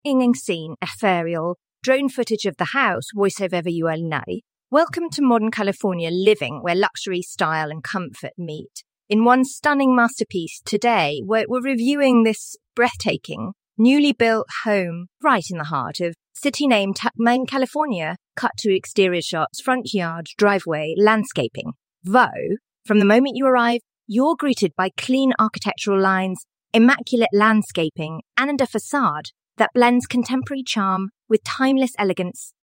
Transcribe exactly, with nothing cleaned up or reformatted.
ingen scene, ethereal, drone footage of the house, voiceover V U L nai. Welcome to modern California living, where luxury, style and comfort meet. In one stunning masterpiece today, we're, we're reviewing this breathtaking, newly built home right in the heart of city named Tuckman, California, cut to exterior shots, front yard, driveway, landscaping. Though, from the moment you arrive, you're greeted by clean architectural lines, immaculate landscaping, and a facade that blends contemporary charm with timeless elegance